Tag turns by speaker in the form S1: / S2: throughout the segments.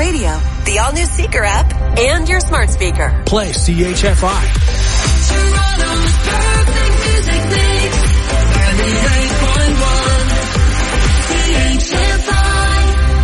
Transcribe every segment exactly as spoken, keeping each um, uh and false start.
S1: Radio, the all-new Seeker app, and your smart speaker.
S2: Play C H F I.
S3: Toronto's perfect music mix. ninety-eight point one C H F I.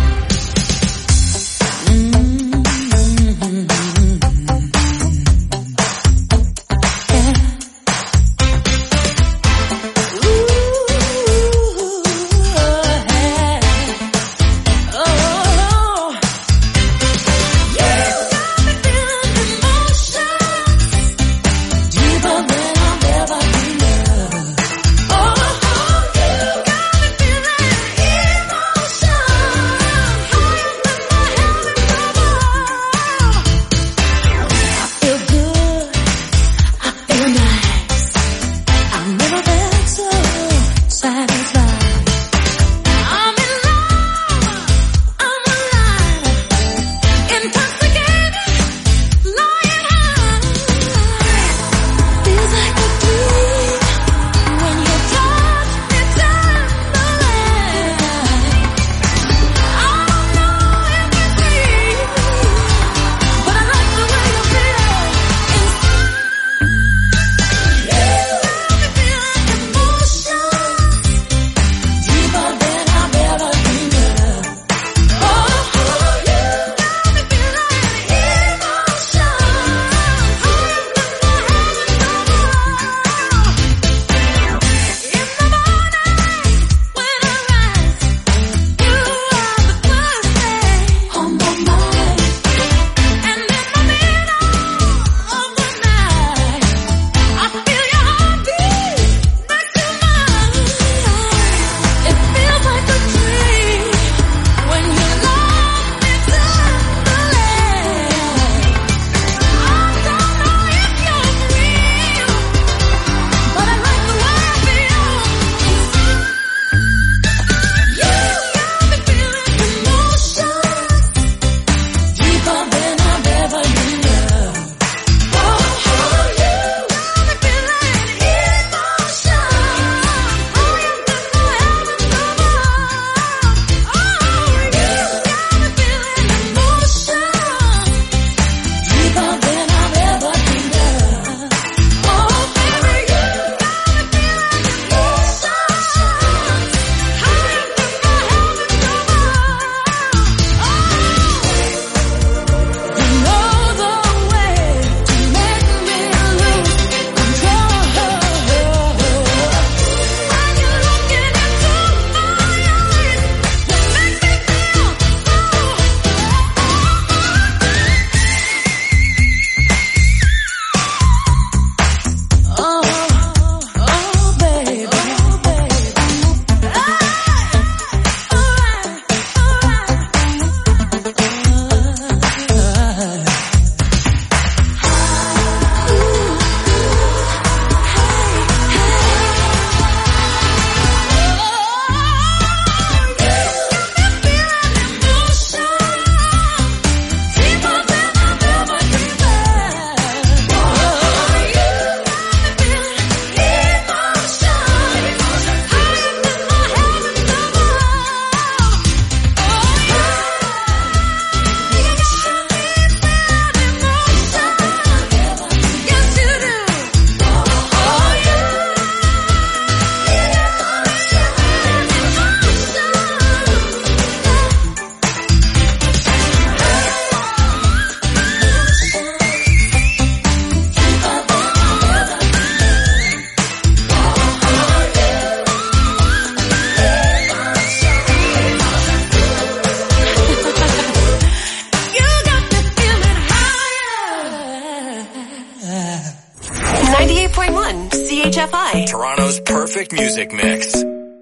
S4: Toronto's perfect music mix.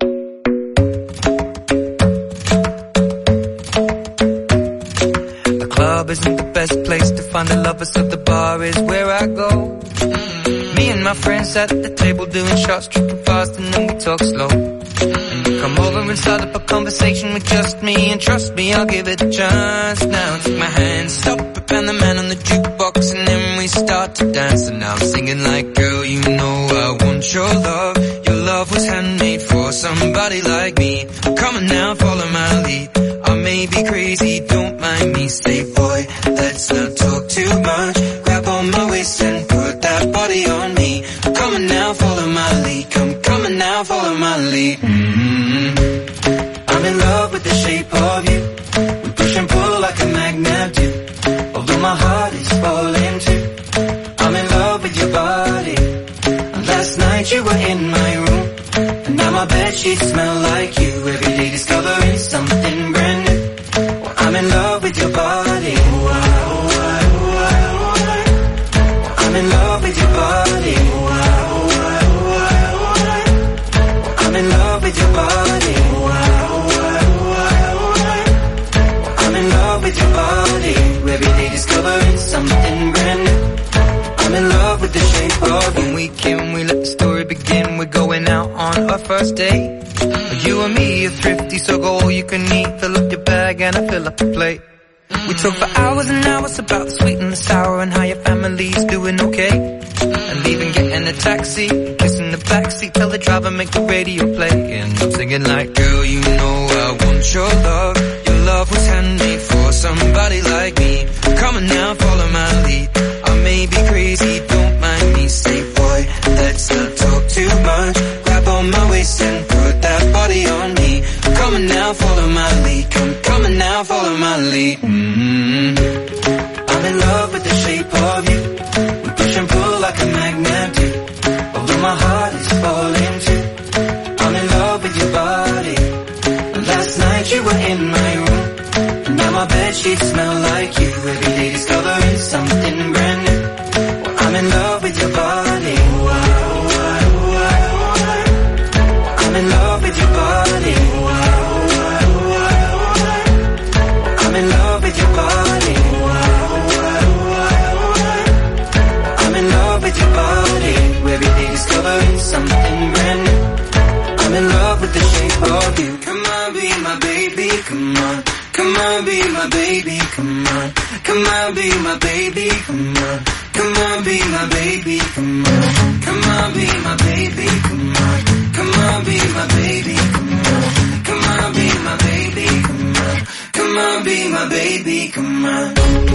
S5: The club isn't the best place to find the lovers, so the bar is where I go. Mm-hmm. Me and my friends at the table doing shots, tripping fast, and then we talk slow. And you come over and start up a conversation with just me, and trust me, I'll give it a chance. Now take my hand, stop it, and the man on the jukebox, and then we start to dance. And now I'm singing like, girl, you know I want your love. Your love was handmade for somebody like me. Come on now, follow my lead. I may be crazy, don't mind me. me, say boy, let's not talk too much. Grab on my waist and put that body on me. I'm coming now, follow my lead. Come coming now, follow my lead. Mm-hmm. I'm in love with the shape of you. We push and pull like a magnet do. Although my heart is falling too, I'm in love with your body. Last night you were in my room, and now my bedsheets smell like you. Every day discovering something brand new. Well, I'm in love with your body. I'm in love with your body. I'm in love with your body. I'm in love with your body. Every day discovering something brand new. I'm in love with the shape of when we came, we let the story begin. We're going out on our first date. You and me are thrifty, so go all you can eat. Fill up your bag and I fill up the plate. We talk for hours and hours about the sweet and the sour and how your family's doing okay. And even getting a taxi, kissing the backseat, tell the driver make the radio play. And I'm singing like, girl, you know I want your love. Your love was handmade for somebody like me. Come on now, follow my lead. I may be crazy, don't mind me. Say boy, let's not talk too much. Grab on my waist and put that body on me. Come on now, follow my lead. Come, coming now, follow my lead. Mm-hmm. I'm in love with the shape of you. We push and pull like a magnet do. Although my heart is falling too, I'm in love with your body. Last night you were in my room, and now my bedsheets smell like you. Every day discovering something brand new. Well, I'm in love with your body. I'm in love with your body. I'm in love with your body. I'm in love with your body. Every day discovering something brand new. I'm in love with the shape of you. Come on, be my baby, come on. Come on, be my baby, come on. Come on, be my baby, come on. Come on, be my baby, come on. Come on, be my baby, come on. Come on, be my baby, come on. Come on, be my baby, come on. Come on, be my baby, come on.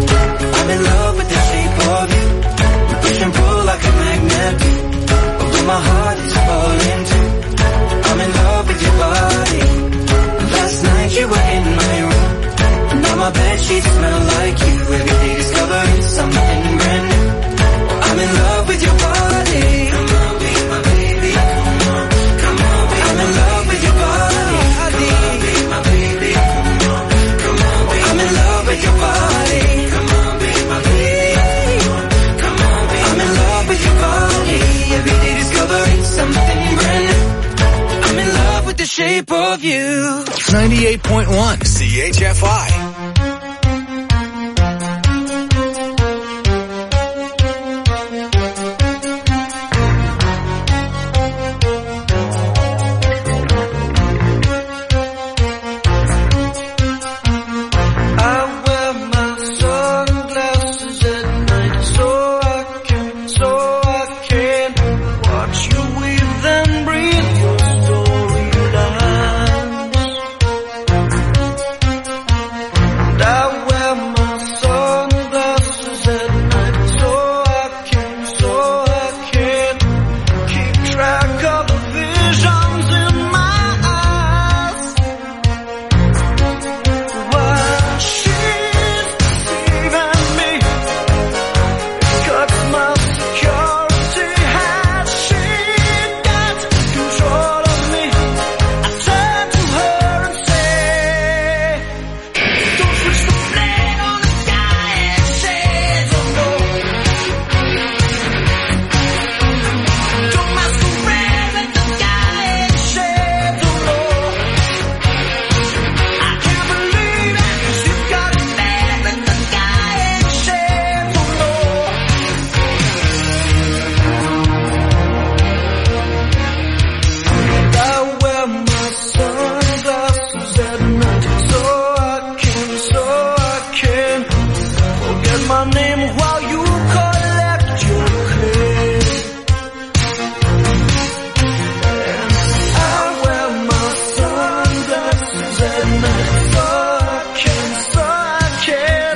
S5: I'm in love with the shape of you. We push and pull like a magnet do. Although my heart is falling too, I'm in love with your body. Last night you were in my room, and now my bedsheets smell like you. Every day discovering something brand new. I'm in love with your body. Come on, be my baby. Come on, come on, be I'm in love with your body. Come on, be my baby. Come on, come on, be I'm in love with your body. Come on, be my baby. Come on, be I'm in love with your body. Every day discovering something brand new. I'm in love with the shape of you.
S4: ninety-eight point one C H F I.
S2: So I can, so I can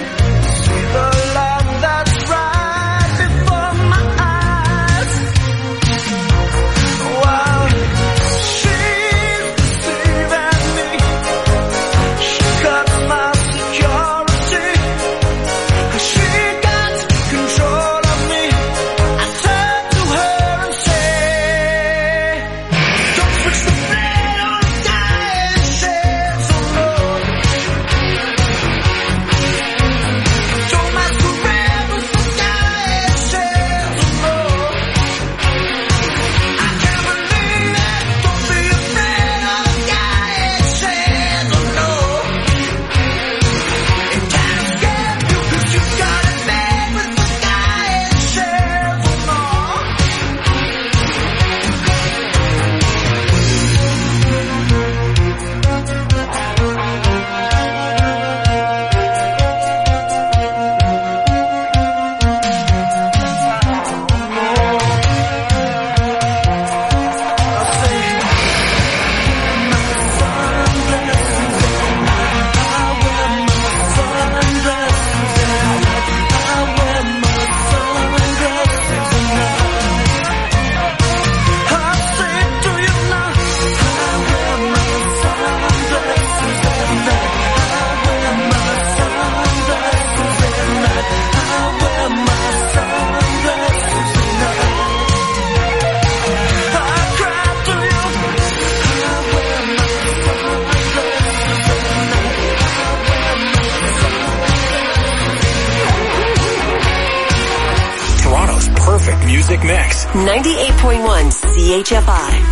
S4: Music Mix.
S1: ninety-eight point one C H F I.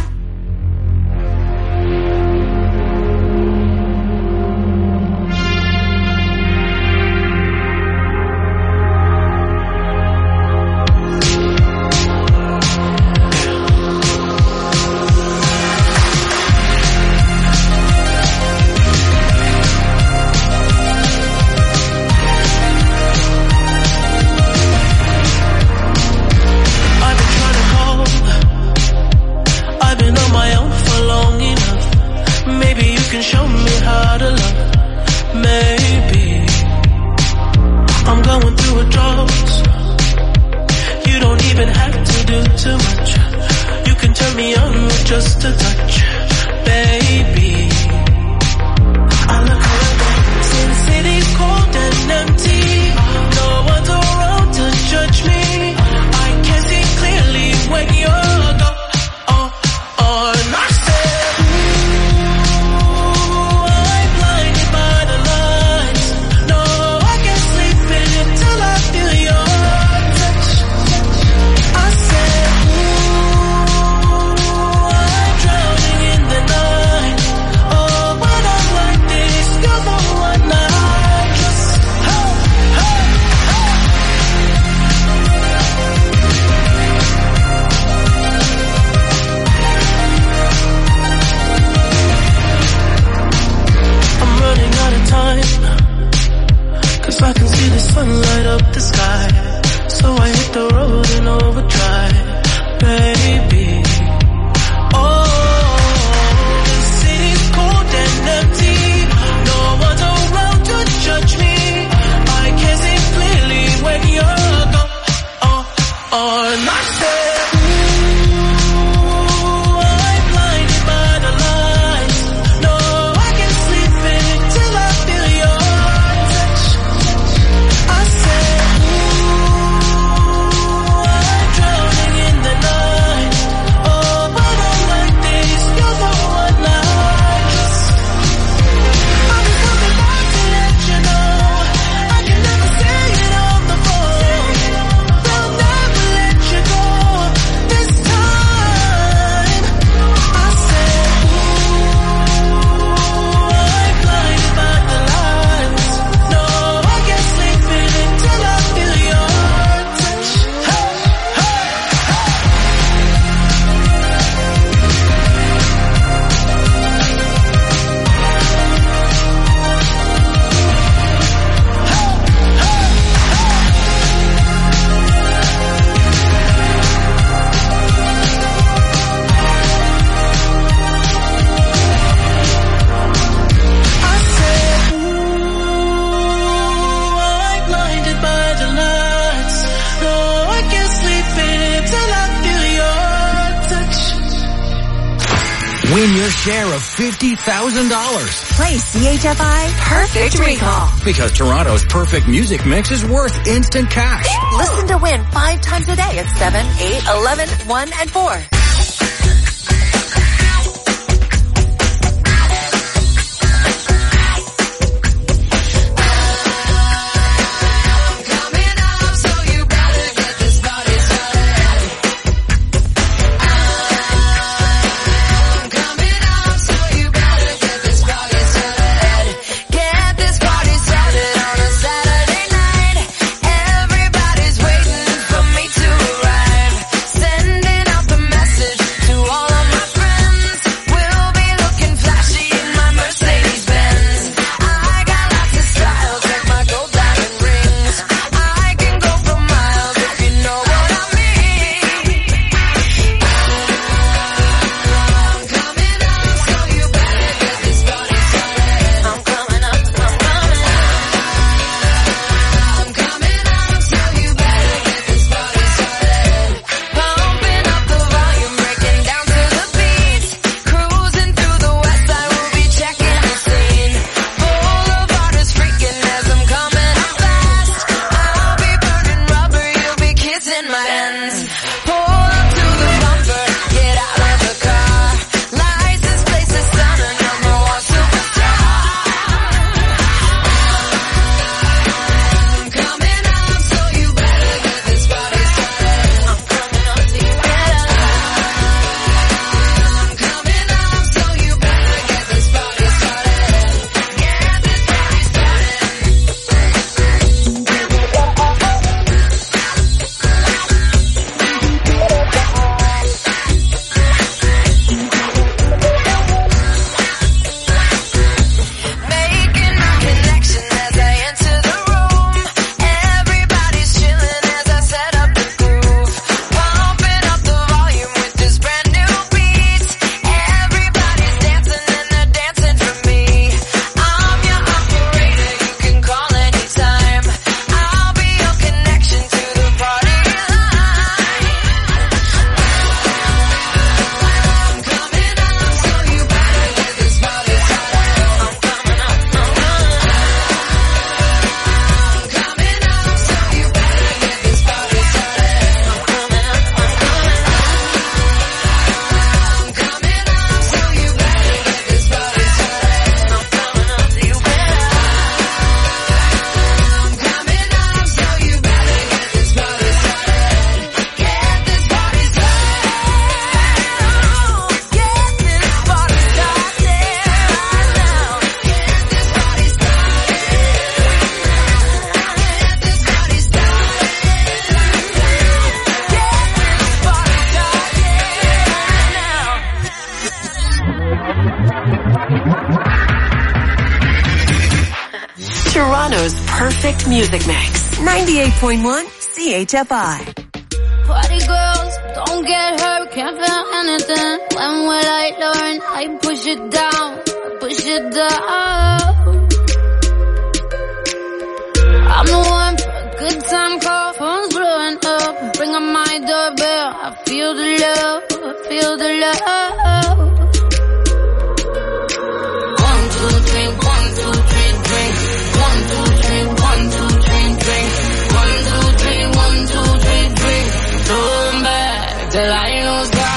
S4: Win your share of fifty thousand dollars.
S1: Play C H F I Perfect Recall.
S4: Because Toronto's Perfect Music Mix is worth instant cash.
S1: Listen to win five times a day at seven, eight, eleven, one, and four.
S3: Message
S1: perfect music mix. ninety-eight point one C H F I.
S2: Party girls, don't get hurt, can't feel anything. When will I learn? I push it down, push it down. I'm the one for a good time call, phone's blowing up. Bring up my doorbell, I feel the love, I feel the love. One, two, three, one, two, three, drink. One, two, three, one, two, three, drink. One, two, three, one, two, three, drink. Turn back till I lose God.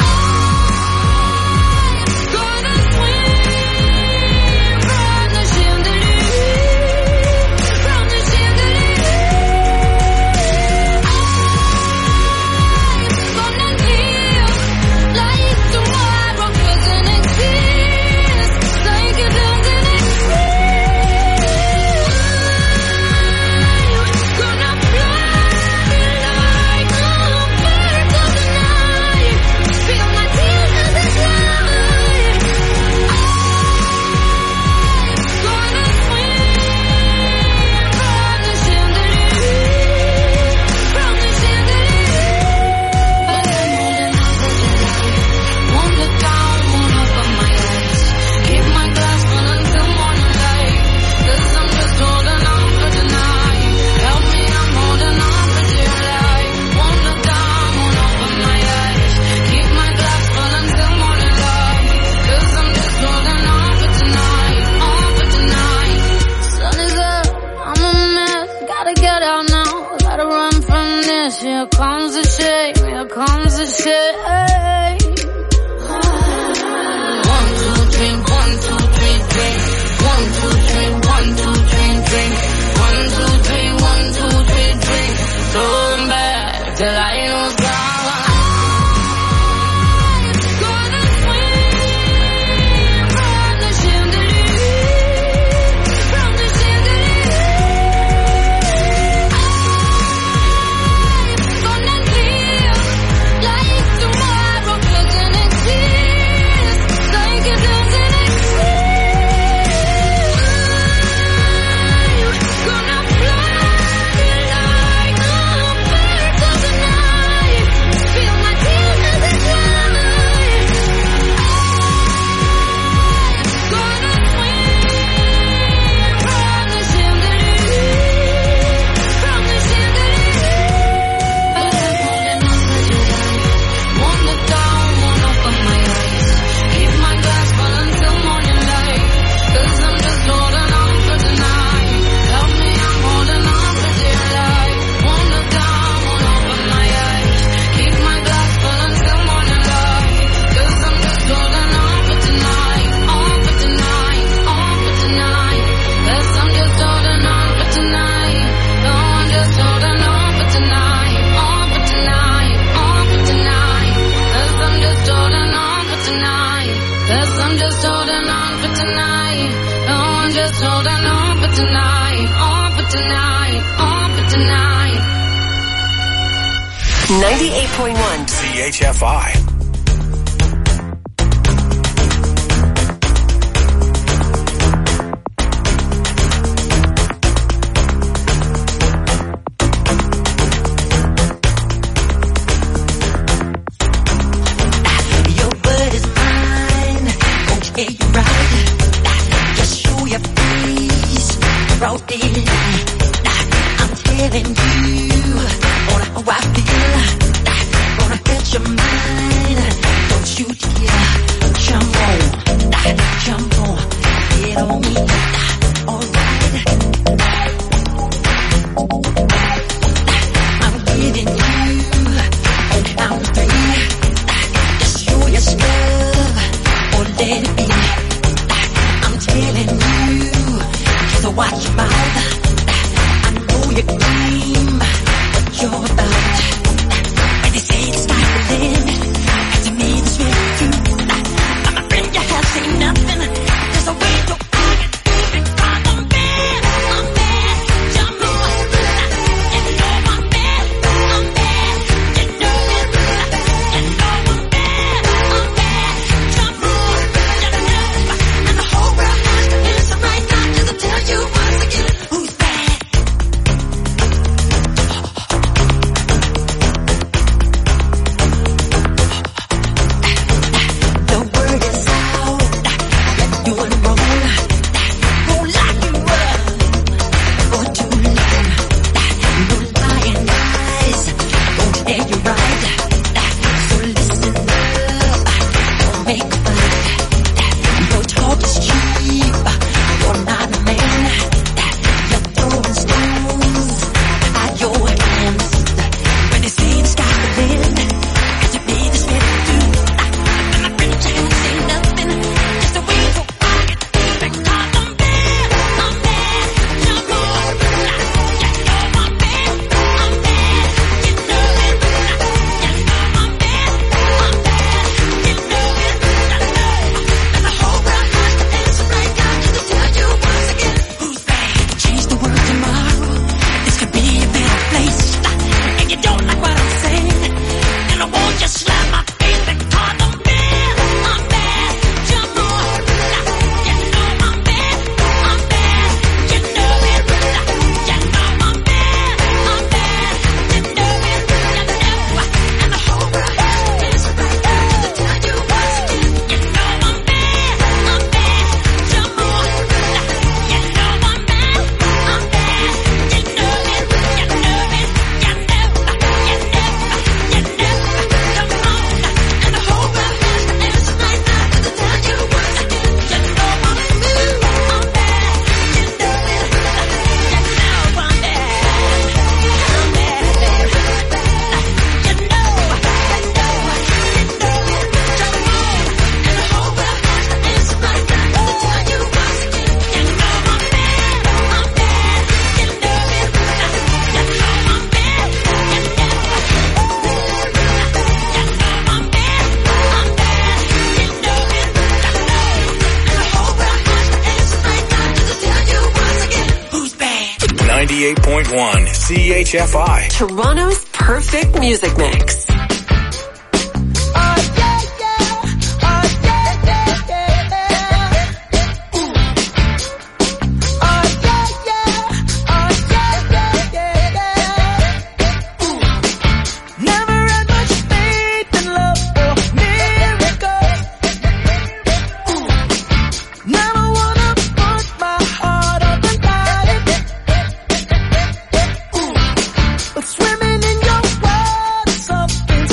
S2: Here comes the shame, here comes the shame. One, two, three, one, two, three, drink. One, two, three, one, two, three, drink. One, two, three, one, two, three, drink. Turn back till I lose God.
S1: ninety-eight point one
S4: C H F I. ninety-eight point one C H F I.
S6: Toronto's perfect music mix.
S3: Swimming in your world, something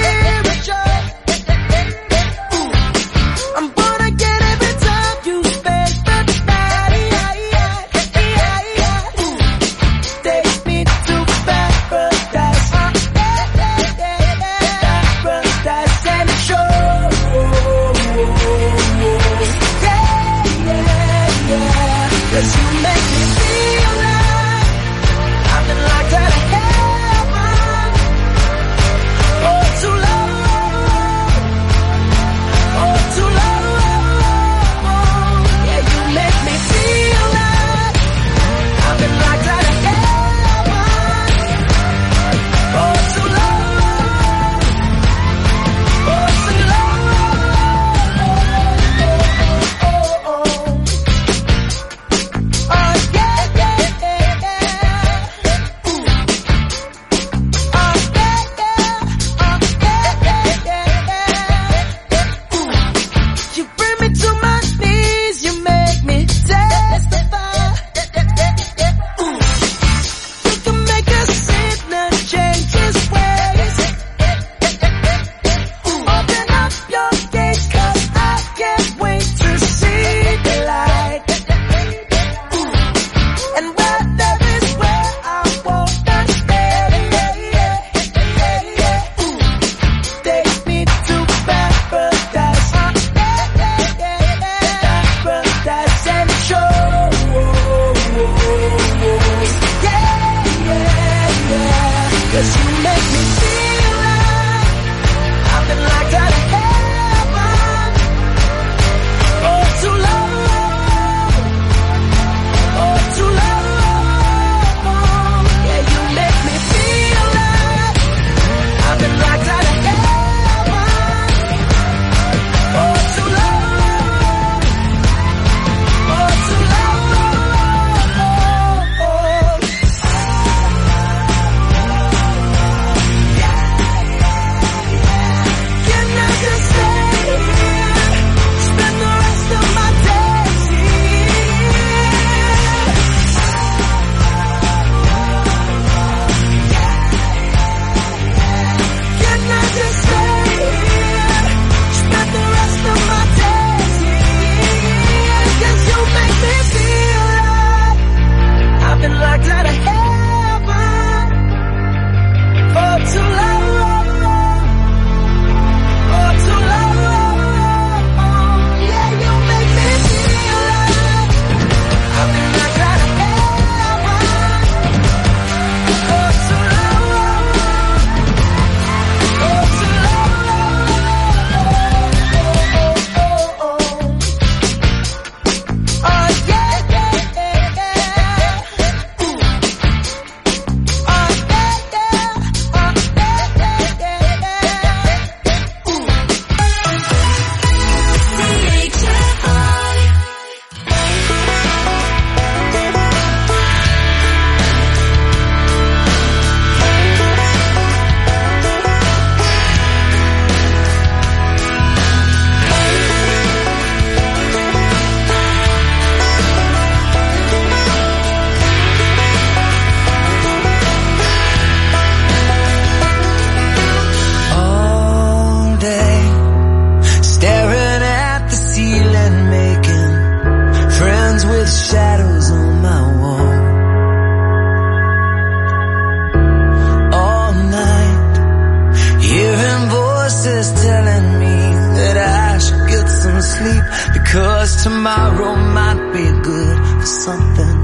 S7: sleep, because tomorrow might be good for something.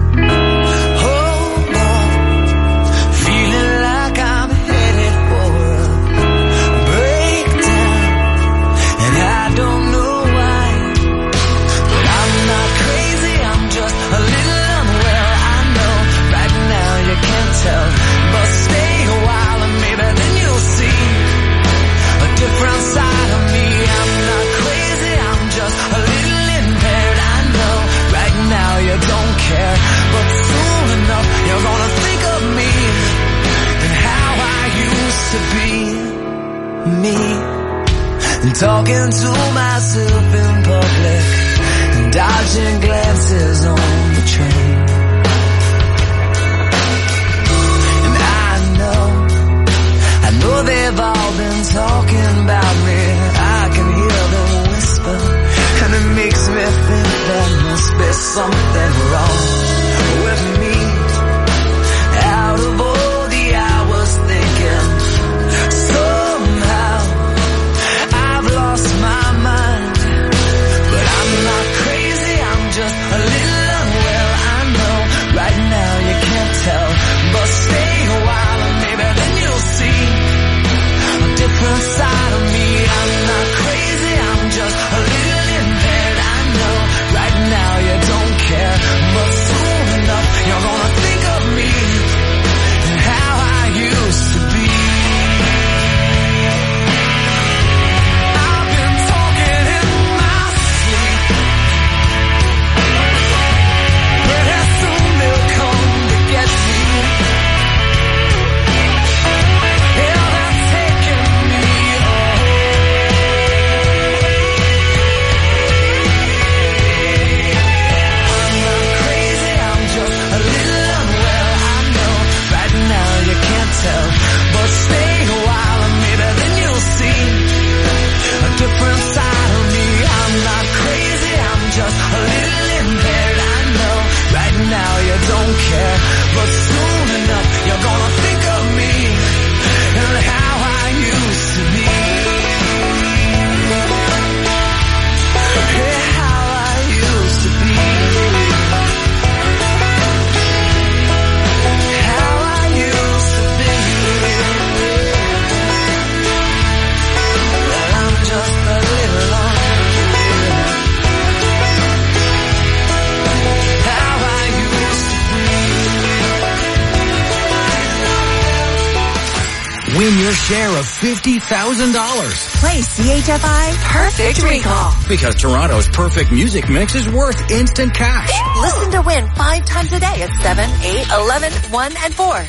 S7: Hold on, feeling like I'm headed for a breakdown, and I don't know why, but I'm not crazy, I'm just a little unwell. I know right now me, and talking to myself in public, and dodging glances on the train. And I know, I know they've all been talking about me. I can hear them whisper, and it makes me think there must be something wrong with me. Out of all the hours thinking, somehow I've lost my mind. But I'm not crazy, I'm just a little unwell. I know right now you can't tell, but stay a while and maybe then you'll see a different side of me. I'm not crazy, I'm just a little impaired. I know right now you don't care, but soon enough you're gonna think of me and how I used to be. I've been talking in my sleep, but soon they'll come to get me. Yeah, they're taking me away. I'm not crazy, I'm just a little unwell. I know right now you can't tell, but stay a while and maybe then you'll see a different side of me. I'm not crazy, I'm just a little impaired. I know right now you don't care, but soon enough you're gonna think of me and how I used to be. Yeah, how I used to be. How I used to be. Well, I'm just a little lost. How I used to
S4: Win your share of fifty thousand dollars.
S1: Play C H F I Perfect Recall.
S4: Because Toronto's perfect music mix is worth instant cash.
S1: Listen to win five times a day at seven, eight, eleven, one, and four.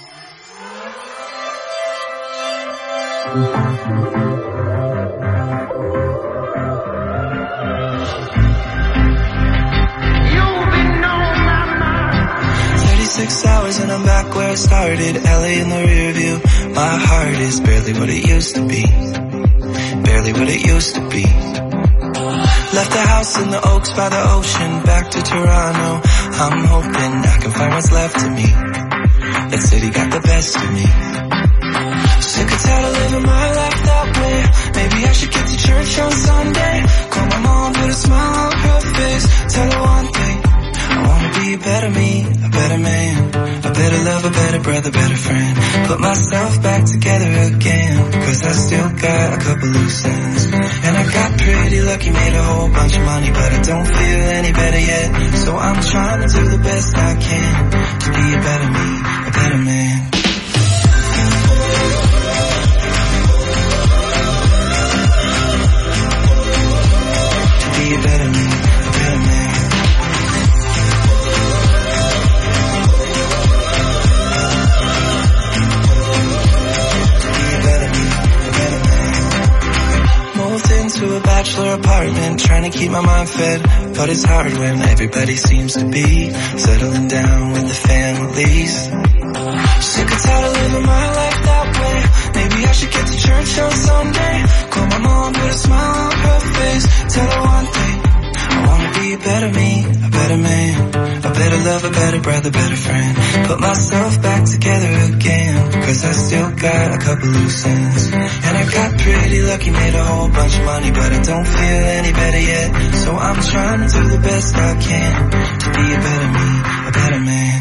S7: thirty-six hours and I'm back where I started. L A in the rear view. My heart is barely what it used to be. Barely what it used to be. Left the house in the Oaks by the ocean, back to Toronto. I'm hoping I can find what's left of me. That city got the best of me. Sick and tired of living my life that way. Maybe I should get to church on Sunday. Call my mom, put a smile on her face. Tell her one thing, I wanna be a better me, a better man, a better lover, better brother, better friend. Put myself back together again, cause I still got a couple loose ends. And I got pretty lucky, made a whole bunch of money, but I don't feel any better yet. So I'm trying to do the best I can to be a better me, a better man. To be a better me, a better man. To a bachelor apartment, trying to keep my mind fed, but it's hard when everybody seems to be settling down with the families. Sick and tired of living my life that way. Maybe I should get to church on Sunday. Call my mom, put a smile on her face. Tell her one thing, I wanna be a better me, a better man, a better lover, better brother, better friend. Put myself back together again, cause I still got a couple loose ends. And I got pretty lucky, made a whole bunch of money, but I don't feel any better yet. So I'm trying to do the best I can to be a better me, a better man.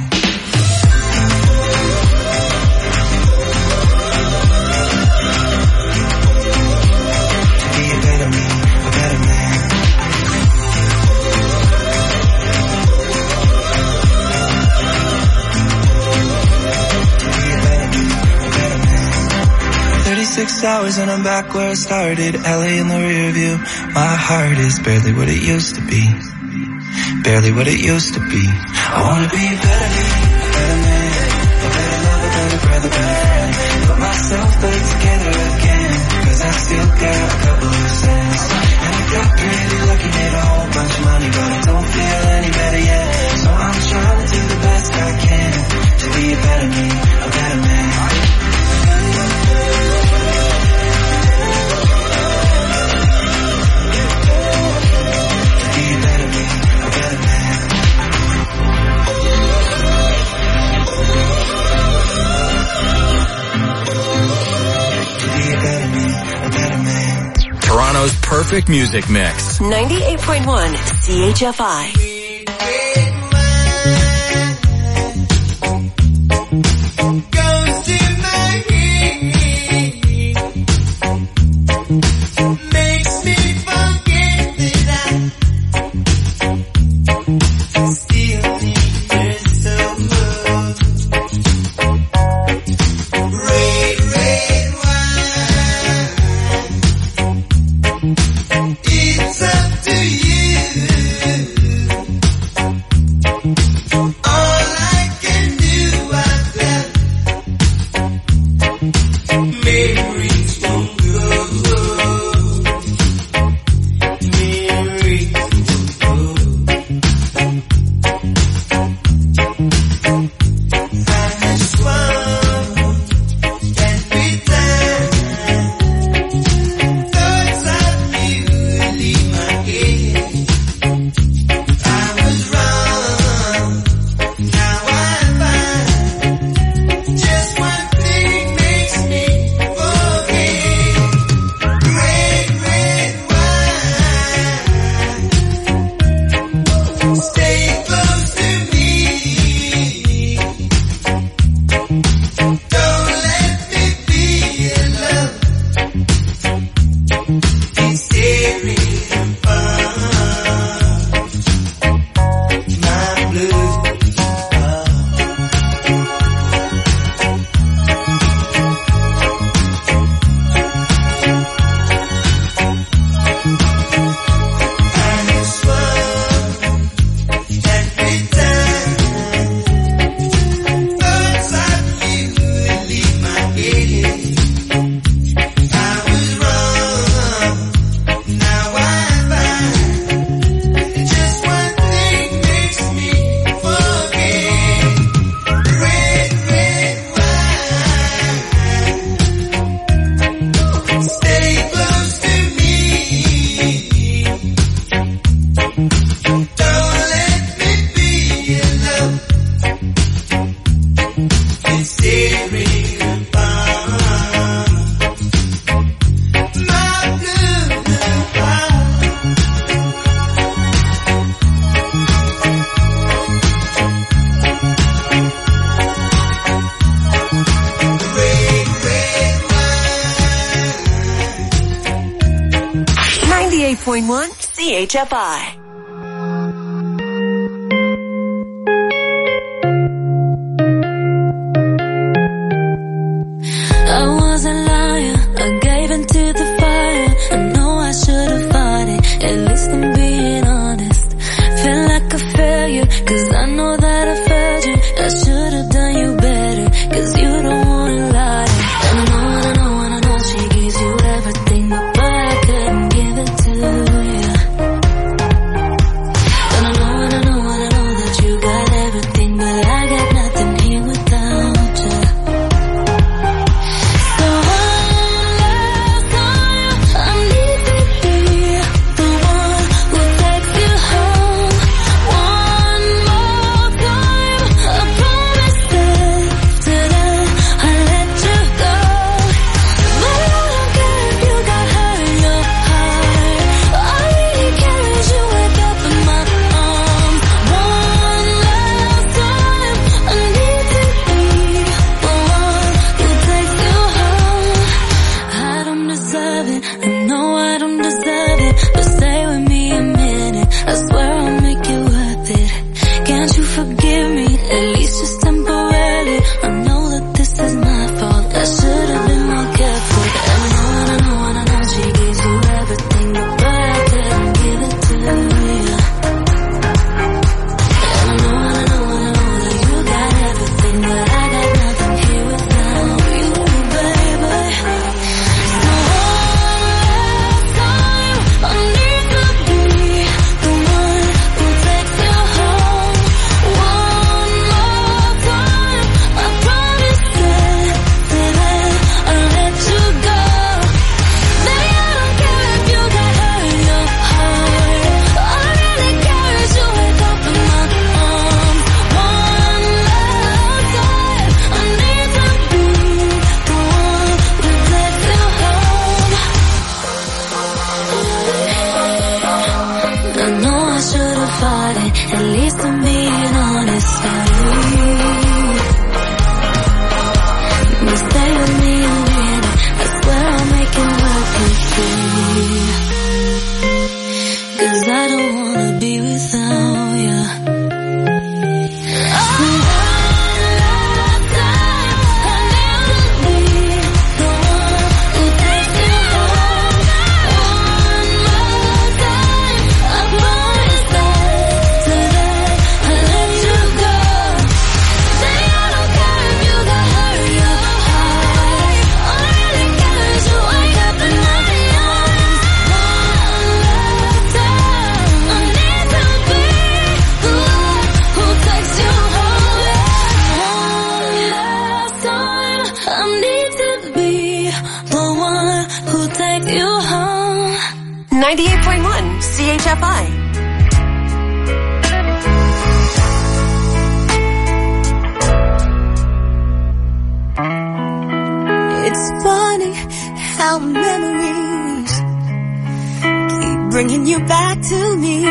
S7: To be a better me, a better man. thirty-six hours and I'm back where I started. L A in the rear view. My heart is barely what it used to be. Barely what it used to be. I wanna be a better man, a better man, a better lover, better brother, better friend. Put myself back together again, cause I
S4: Toronto's perfect music mix.
S6: ninety-eight point one C H F I. ninety-eight point one C H F I.
S2: I was a liar, I gave into the fire. I know I should have fought it, at least I'm being honest. Feel like a failure, cause I know that I failed you. I should have done you better, cause you don't wanna lie. And I know, and I know, and I know she gives you everything, but boy, I couldn't give it to you.
S6: ninety-eight point one C H F I.
S3: It's funny how memories keep bringing you back to me.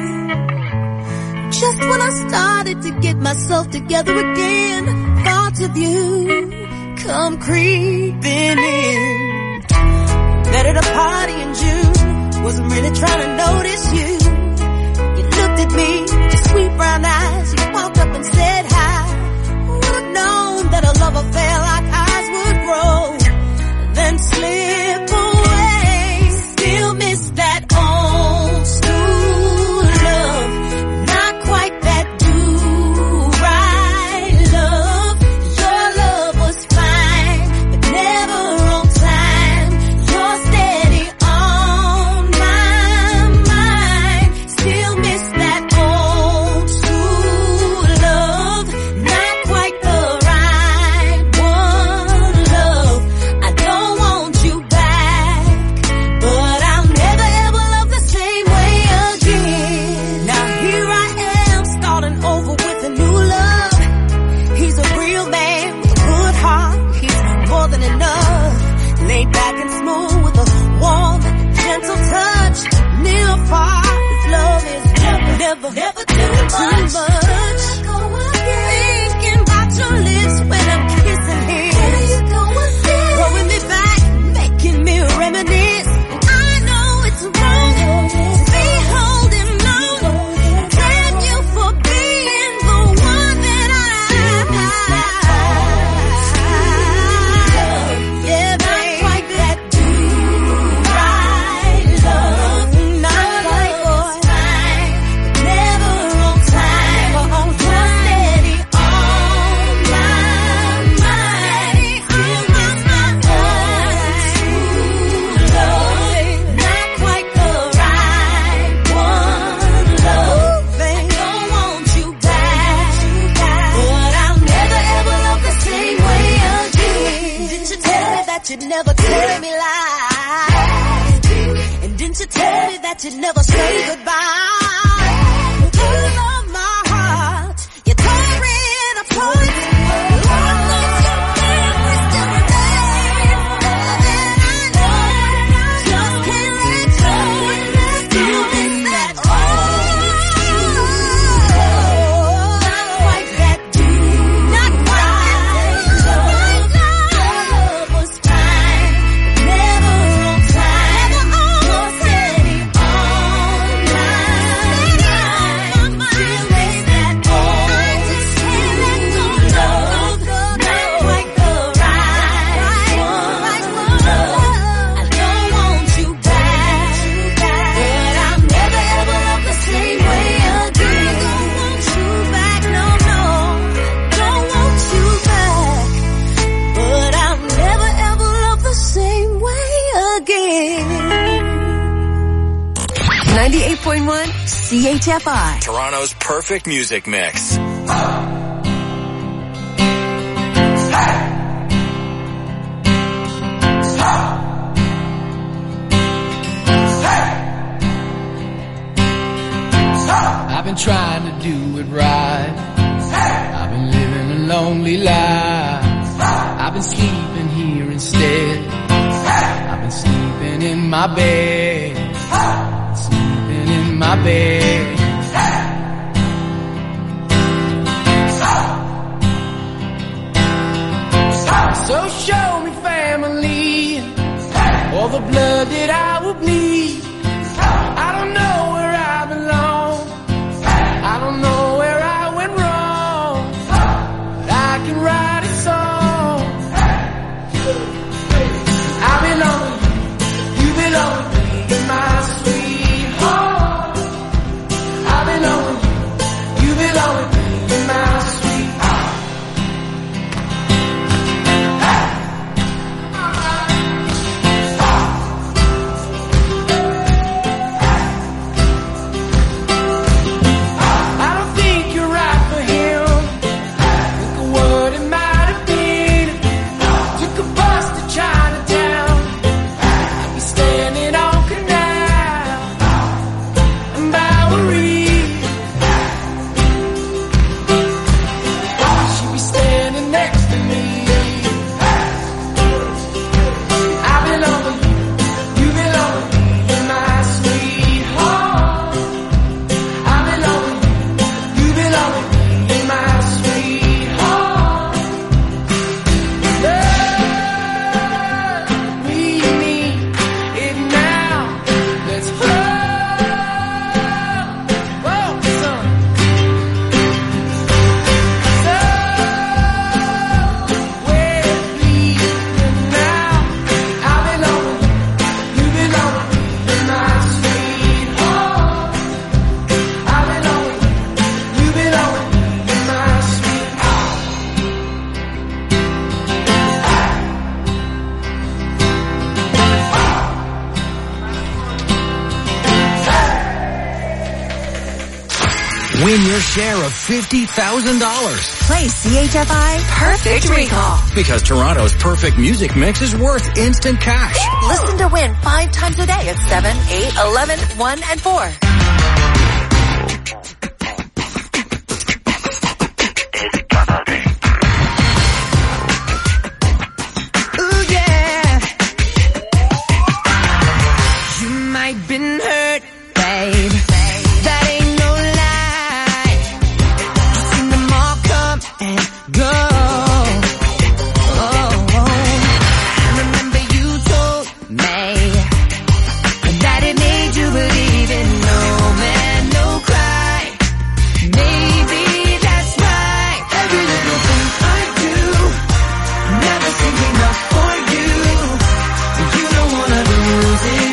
S3: Just when I started to get myself together again, thoughts of you come creeping in. Met at a party in June, wasn't really trying to notice you. You looked at me, your sweet brown eyes, you walked up and said hi. Would have known that a love affair like ours would grow, then slip away. Still miss that old school love, not quite that do-right love. Your love was fine, but never on time. You're steady on my mind. Still miss that old school love, not quite the right one, love. I don't want you back, but I'll never ever love the same way again. Now here I am, starting over with a new love. He's a real man with a good heart, he's more than enough. Laid back and smooth with a warm and gentle touch. Near far, his love is never, never, never too much. Thinking about your lips when I'm kissing him. Throwing me back, making me reminisce. I know it's wrong to be holding on. Damn you for being the one that I yeah, not quite that do-right love. Not quite was fine, but never on time. You're steady on my mind. Still miss my old school love, not quite the right one, love. I don't want you back, but I'll never ever love the same way again. Didn't you tell me that you'd never tell me lies? And didn't you tell me that you'd never say goodbye? You love my heart, you tore it apart. Lord knows your memory still remains. And I know, just can't let go. Still miss that old, not quite that dude, not quite love. Love was fine, but never on time. You're steady on my mind. Still miss that old, I just can't let go. Love, not quite the right one. I don't want you back, but I'll never ever love the same way again. Don't want you back, no, no. Don't want you back, but I'll never ever love the same way again.
S6: ninety-eight point one C H F I.
S4: Toronto's perfect music mix.
S5: I've been trying to do it right. I've been living a lonely life. I've been sleeping here instead. I've been sleeping in my bed. Sleeping in my bed. So show me family, all the blood that I will bleed. I don't know where I belong. I don't know where I went wrong, but I can write a song. I belong to you, you belong to me, you're my sweetheart. I belong to you, you belong to me, you're my sweetheart.
S4: Win your share of fifty thousand dollars.
S1: Play C H F I Perfect Recall.
S4: Because Toronto's perfect music mix is worth instant cash.
S1: Listen to win five times a day at seven, eight, eleven, one, and four.
S2: Been hurt, babe. That ain't no lie. You've seen them all come and go. Oh, I remember you told me that it made you believe in no man, no cry. Maybe that's right. Every little thing I do never seems enough for you. You don't wanna lose it.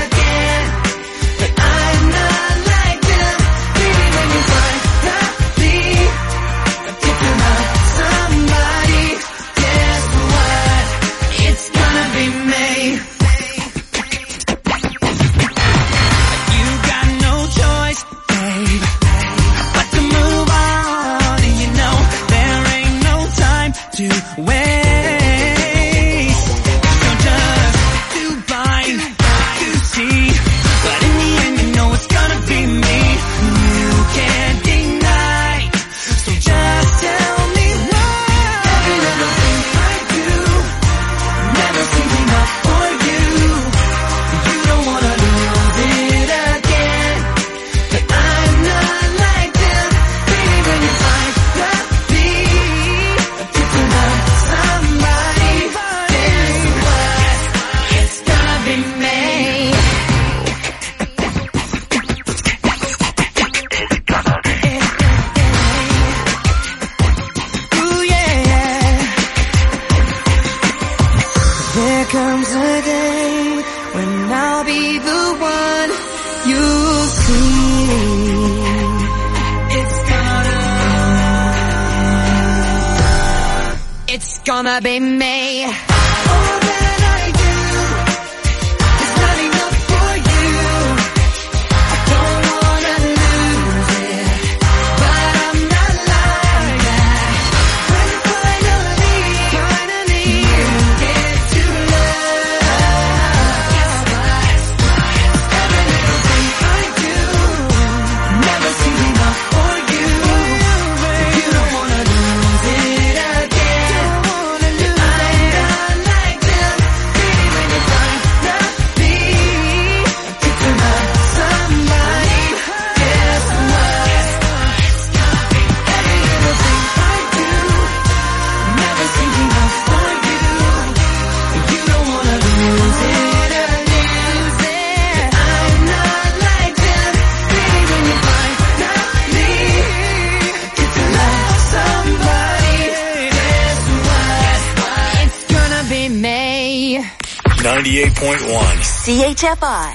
S2: Gonna be me. All that I do is not enough for you. I don't wanna lose it, but I'm not like that. When finally, finally you get to love, guess what? Every little thing I do never seems enough for you. You don't wanna lose it again.
S4: ninety-eight point one
S1: C H F I.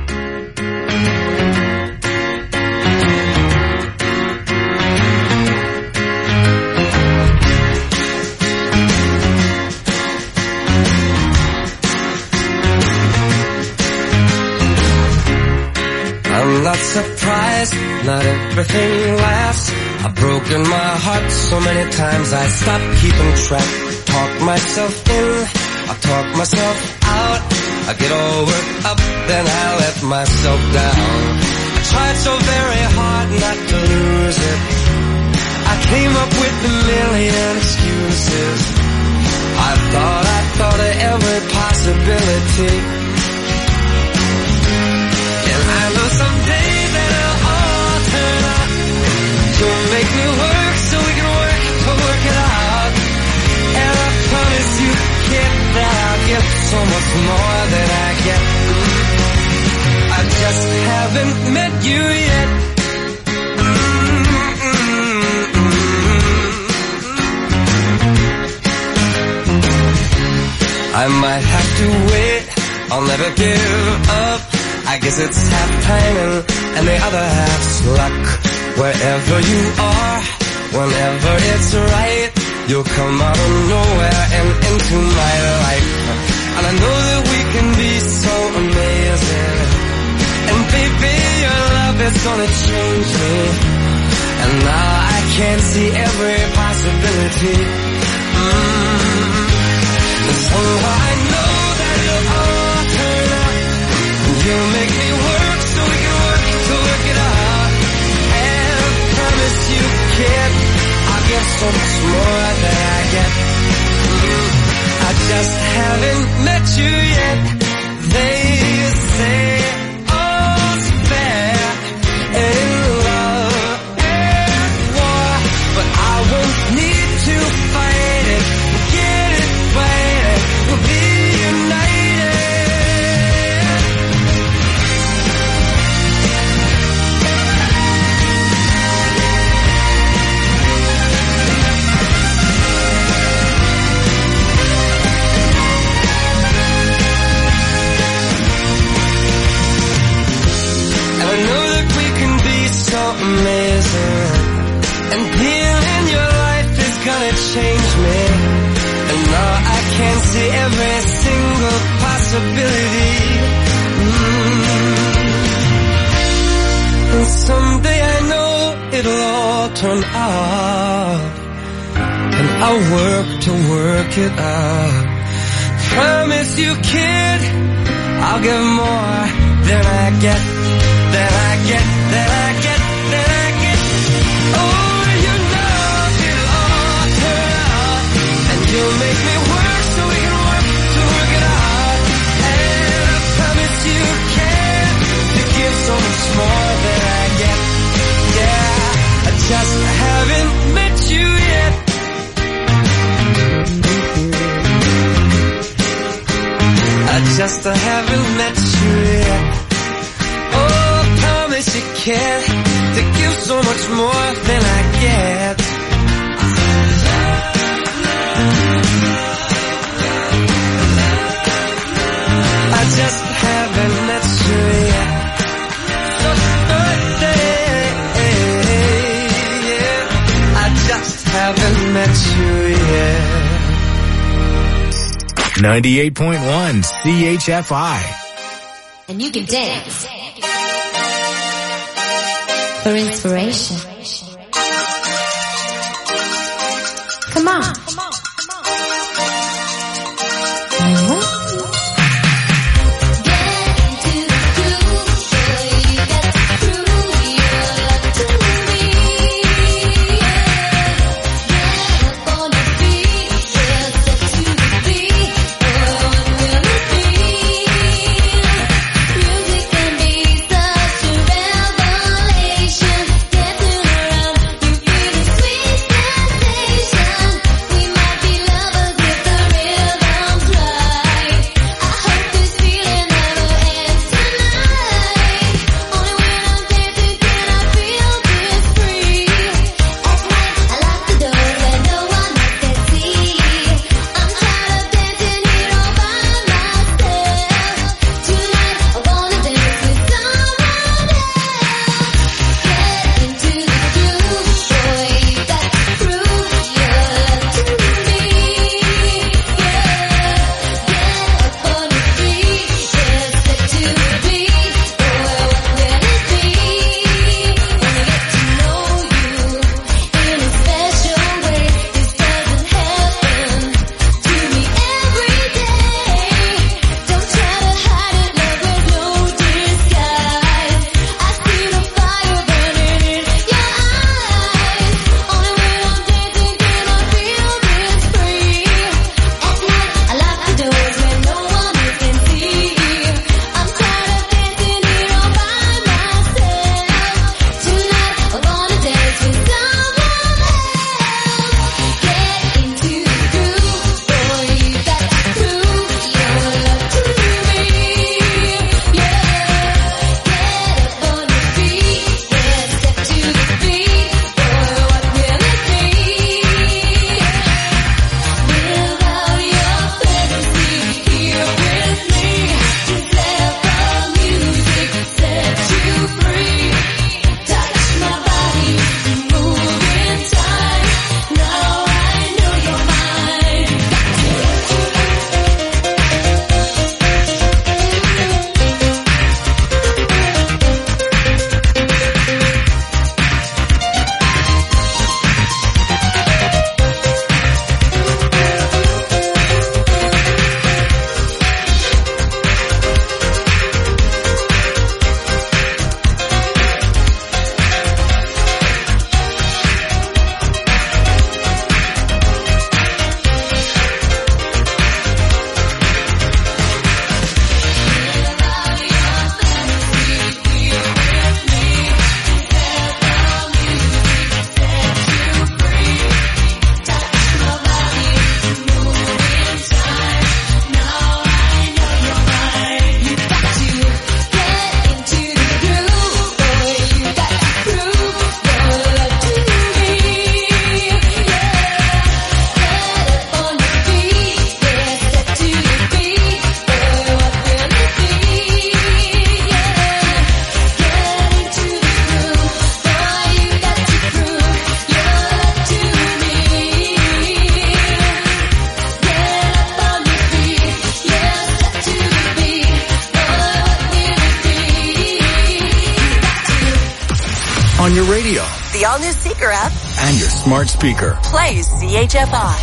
S8: I'm not surprised, not everything lasts. I've broken my heart so many times I stopped keeping track. Talk myself in, I talk myself out. I get all worked up, then I let myself down. I tried so very hard not to lose it. I came up with a million excuses. I thought I thought of every possibility. And I know someday that it'll all turn out. You'll make me work so we can work to work it out. And I promise you, kid, that I'll get so much more than I get. I just haven't met you yet. I might have to wait, I'll never give up. I guess it's half timing and the other half's luck. Wherever you are, whenever it's right, you'll come out of nowhere and into my life. And I know that we can be so amazing. And baby, your love is gonna change me. and now I can see every possibility. Mm. And somehow I know that it'll all turn out. You make me work so we can work to work it out. And I promise you, kid, I'll get so much more than I get. Mm. I just haven't met you yet. They say all's fair in love and war, but I won't need to fight it. Get it fighting, we'll be united. I know that we can be so amazing, and being in your life is gonna change me. And now I can see every single possibility. Mm. And someday I know it'll all turn out, and I'll work to work it out. Promise you, kid, I'll give more than I get. That I get, that I get, that I get. Oh, you know it'll all turn out, and you'll make me work so we can work to work it out. And I promise you can to give so much more than I get. Yeah, I just haven't met you yet. I just haven't met you yet. You can to give so much more than I get. I just haven't met you yet. So birthday, yeah. I just haven't met you yet.
S4: ninety-eight point one C H F I.
S9: And you can dance. For inspiration. Come on. Come on.
S3: We might
S4: on your radio.
S1: The all-new Seeker app.
S4: And your smart speaker.
S1: Play C H F I.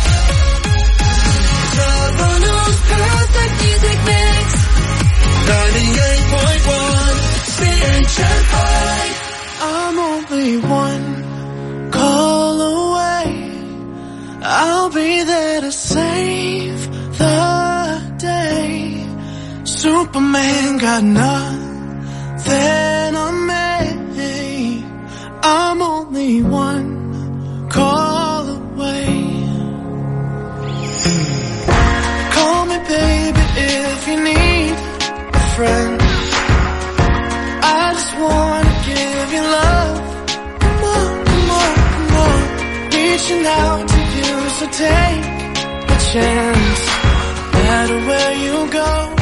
S2: Toronto's perfect music mix. ninety-eight point one C H F I.
S10: I'm only one call away. I'll be there to save the day. Superman got nothing on me. I'm only one call away. Call me baby if you need a friend. I just wanna give you love. Come on, come on, come on. Reaching out to you, so take a chance. No matter where you go,